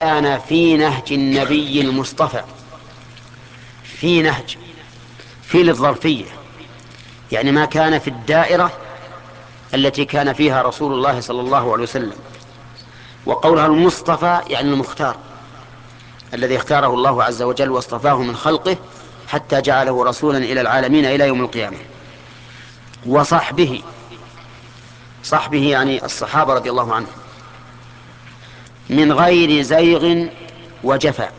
كان في نهج النبي المصطفى. في نهج، في للظرفية، يعني ما كان في الدائرة التي كان فيها رسول الله صلى الله عليه وسلم. وقولها المصطفى يعني المختار، الذي اختاره الله عز وجل واصطفاه من خلقه حتى جعله رسولا إلى العالمين إلى يوم القيامة. وصحبه، صحبه يعني الصحابة رضي الله عنهم، من غير زيغ وجفا.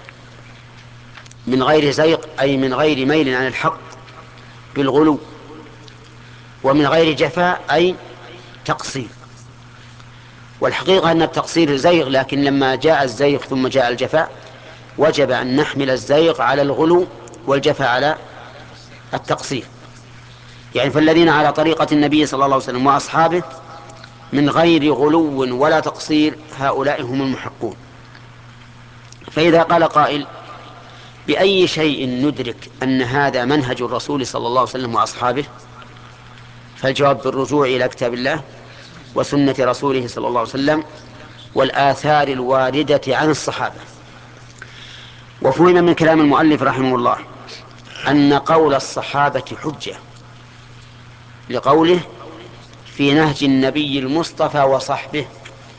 من غير زيغ أي من غير ميل عن الحق بالغلو، ومن غير جفاء أي تقصير. والحقيقة أن التقصير زيغ، لكن لما جاء الزيغ ثم جاء الجفاء وجب أن نحمل الزيغ على الغلو والجفاء على التقصير. يعني فالذين على طريقة النبي صلى الله عليه وسلم وأصحابه من غير غلو ولا تقصير هؤلاء هم المحقون. فإذا قال قائل: بأي شيء ندرك أن هذا منهج الرسول صلى الله عليه وسلم وأصحابه؟ فالجواب بالرجوع إلى كتاب الله وسنة رسوله صلى الله عليه وسلم والآثار الواردة عن الصحابة. وفهم من كلام المؤلف رحمه الله أن قول الصحابة حجة، لقوله في نهج النبي المصطفى وصحبه.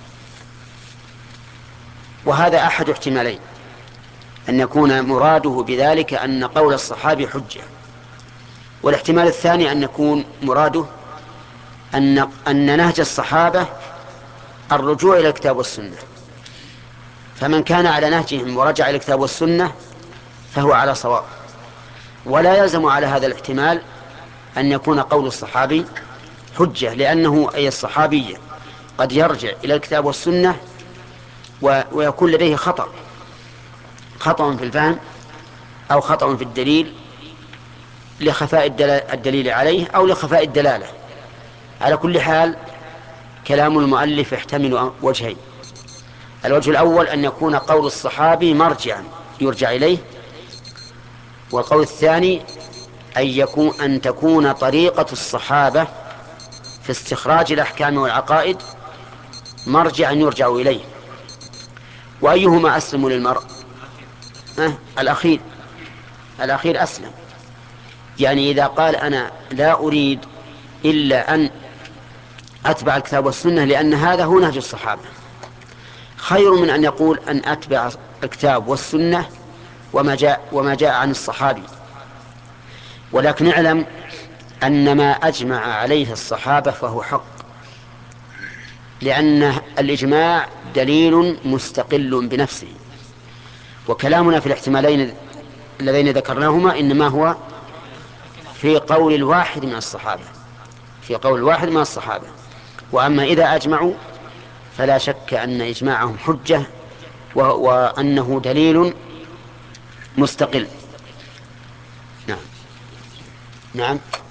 وهذا أحد احتمالين: أن يكون مراده بذلك أن قول الصحابي حجة، والاحتمال الثاني أن يكون مراده أن نهج الصحابة الرجوع إلى الكتاب والسنة، فمن كان على نهجهم ورجع إلى الكتاب والسنة فهو على صواب. ولا يلزم على هذا الاحتمال أن يكون قول الصحابي حجة، لأنه أي الصحابي قد يرجع إلى الكتاب والسنة ويكون لديه خطأ في الفهم أو خطأ في الدليل، لخفاء الدليل عليه أو لخفاء الدلالة. على كل حال كلام المؤلف يحتمل وجهين: الوجه الأول أن يكون قول الصحابي مرجعا يرجع إليه، والقول الثاني أن تكون طريقة الصحابة في استخراج الأحكام والعقائد مرجعا يرجع إليه. وأيهما أسلم للمرء؟ الأخير أسلم. يعني إذا قال أنا لا أريد إلا أن أتبع الكتاب والسنة لأن هذا هو نهج الصحابة، خير من أن يقول أن أتبع الكتاب والسنة وما جاء عن الصحابي. ولكن اعلم أن ما أجمع عليه الصحابة فهو حق، لأن الإجماع دليل مستقل بنفسه. وكلامنا في الاحتمالين اللذين ذكرناهما إنما هو في قول الواحد من الصحابة، في قول الواحد من الصحابة. وأما إذا أجمعوا فلا شك أن إجماعهم حجة وأنه دليل مستقل. نعم. نعم.